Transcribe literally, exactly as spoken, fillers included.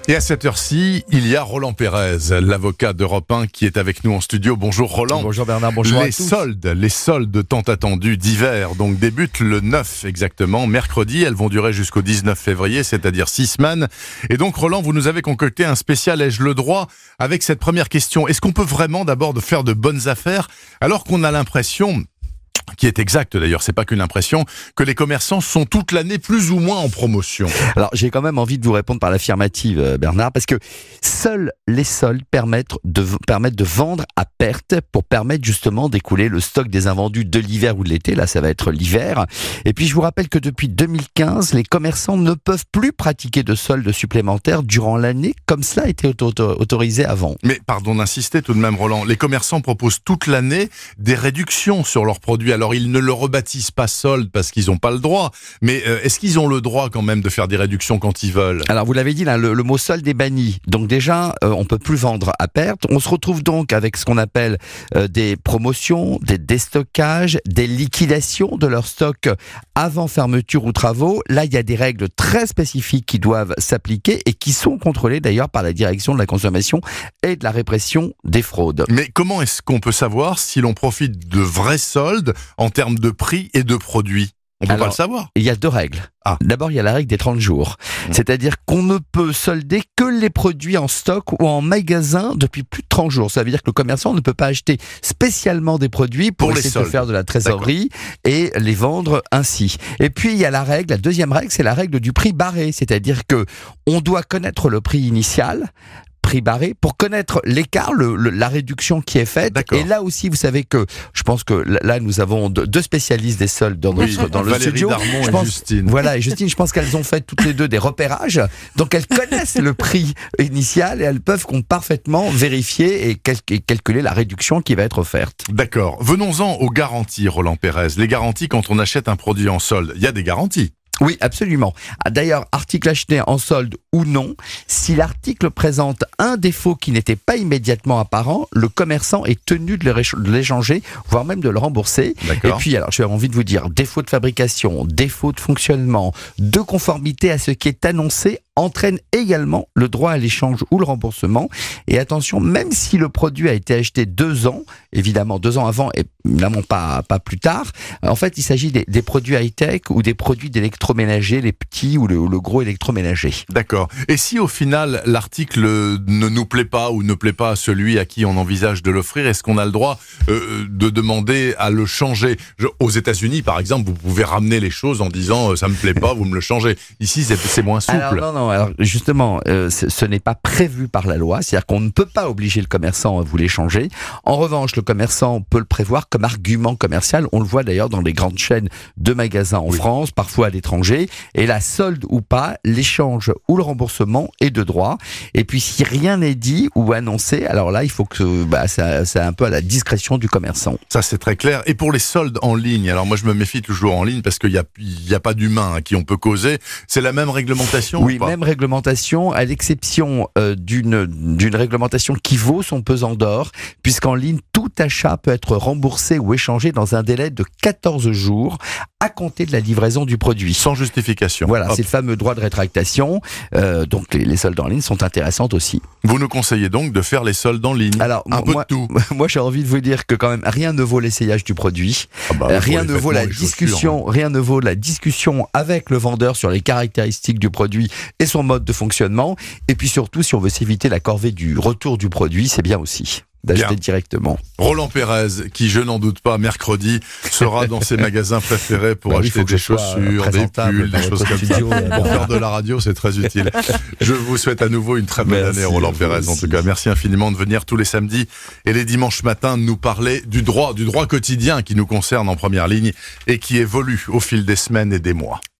Et à cette heure-ci, il y a Roland Pérez, l'avocat d'Europe un, qui est avec nous en studio. Bonjour Roland. Bonjour Bernard, bonjour les à tous. soldes, les soldes tant attendus d'hiver, donc débutent le neuf exactement, mercredi. Elles vont durer jusqu'au dix-neuf février, c'est-à-dire six semaines. Et donc Roland, vous nous avez concocté un spécial Ai-je le droit avec cette première question. Est-ce qu'on peut vraiment d'abord de faire de bonnes affaires alors qu'on a l'impression, qui est exact d'ailleurs, c'est pas qu'une impression, que les commerçants sont toute l'année plus ou moins en promotion? Alors j'ai quand même envie de vous répondre par l'affirmative Bernard, parce que seuls les soldes permettent de, permettent de vendre à perte pour permettre justement d'écouler le stock des invendus de l'hiver ou de l'été. Là ça va être l'hiver. Et puis je vous rappelle que depuis deux mille quinze, les commerçants ne peuvent plus pratiquer de soldes supplémentaires durant l'année comme cela a été auto- auto- autorisé avant. Mais pardon d'insister tout de même Roland, les commerçants proposent toute l'année des réductions sur leurs produits. Alors ils ne le rebaptisent pas solde parce qu'ils n'ont pas le droit, mais euh, est-ce qu'ils ont le droit quand même de faire des réductions quand ils veulent? Alors vous l'avez dit là, le, le mot solde est banni. Donc déjà, euh, on peut plus vendre à perte. On se retrouve donc avec ce qu'on appelle euh, des promotions, des déstockages, des liquidations de leur stock avant fermeture ou travaux. Là, il y a des règles très spécifiques qui doivent s'appliquer et qui sont contrôlées d'ailleurs par la direction de la consommation et de la répression des fraudes. Mais comment est-ce qu'on peut savoir si l'on profite de vrais soldes en termes de prix et de produits? On peut Alors, pas le savoir. Il y a deux règles. Ah. D'abord, il y a la règle des trente jours. Mmh. C'est-à-dire qu'on ne peut solder que les produits en stock ou en magasin depuis plus de trente jours. Ça veut dire que le commerçant ne peut pas acheter spécialement des produits pour, pour essayer de faire de la trésorerie et les vendre ainsi. Et puis, il y a la règle, la deuxième règle, c'est la règle du prix barré. C'est-à-dire que on doit connaître le prix initial, prix barré, pour connaître l'écart, le, le, la réduction qui est faite. D'accord. Et là aussi, vous savez que je pense que là, nous avons deux spécialistes des soldes dans, oui, notre, dans le Valérie studio. Darmon je et pense, Justine. Voilà, et Justine, je pense qu'elles ont fait toutes les deux des repérages. Donc elles connaissent le prix initial et elles peuvent parfaitement vérifier et, cal- et calculer la réduction qui va être offerte. D'accord. Venons-en aux garanties, Roland Pérez. Les garanties quand on achète un produit en solde. Il y a des garanties. Oui, absolument. D'ailleurs, article acheté en solde ou non, si l'article présente un défaut qui n'était pas immédiatement apparent, le commerçant est tenu de l'échanger, voire même de le rembourser. D'accord. Et puis, alors, j'ai envie de vous dire, défaut de fabrication, défaut de fonctionnement, de conformité à ce qui est annoncé, entraîne également le droit à l'échange ou le remboursement. Et attention, même si le produit a été acheté deux ans, évidemment deux ans avant et évidemment pas, pas plus tard, en fait, il s'agit des, des produits high-tech ou des produits d'électroménager, les petits ou le, le gros électroménager. D'accord. Et si au final, l'article ne nous plaît pas ou ne plaît pas à celui à qui on envisage de l'offrir, est-ce qu'on a le droit euh, de demander à le changer? Je, Aux États-Unis, par exemple, vous pouvez ramener les choses en disant euh, « ça me plaît pas, vous me le changez ». Ici, c'est, c'est moins souple. Alors, non, non, alors justement, euh, ce n'est pas prévu par la loi, c'est-à-dire qu'on ne peut pas obliger le commerçant à vous les changer. En revanche, le commerçant peut le prévoir comme argument commercial. On le voit d'ailleurs dans les grandes chaînes de magasins en oui. France, parfois à l'étranger. Et la solde ou pas, l'échange ou le remboursement est de droit. Et puis si rien n'est dit ou annoncé, alors là, il faut que bah, ça, c'est un peu à la discrétion du commerçant. Ça, c'est très clair. Et pour les soldes en ligne, alors moi je me méfie toujours en ligne parce qu'il n'y a, y a pas d'humain à qui on peut causer. C'est la même réglementation? Oui, ou pas? Même réglementation, à l'exception euh, d'une, d'une réglementation qui vaut son pesant d'or, puisqu'en ligne, tout achat peut être remboursé ou échangé dans un délai de quatorze jours à compter de la livraison du produit. Sans justification. Voilà, Hop. C'est le fameux droit de rétractation. Euh, donc les, les soldes en ligne sont intéressantes aussi. Vous nous conseillez donc de faire les soldes en ligne? Alors, un moi, peu de tout. Moi, j'ai envie de vous dire que quand même, rien ne vaut l'essayage du produit. Ah bah, euh, rien ne vaut la discussion, rien ne vaut la discussion avec le vendeur sur les caractéristiques du produit et son mode de fonctionnement. Et puis surtout, si on veut s'éviter la corvée du retour du produit, c'est bien aussi d'acheter Bien. directement. Roland Pérez, qui je n'en doute pas, mercredi, sera dans ses magasins préférés pour bah oui, acheter des chaussures, des pulls, des choses comme ça. Pour faire de la radio, c'est très utile. Je vous souhaite à nouveau une très bonne Merci année, Roland Pérez. En tout cas, merci infiniment de venir tous les samedis et les dimanches matins nous parler du droit, du droit quotidien qui nous concerne en première ligne et qui évolue au fil des semaines et des mois.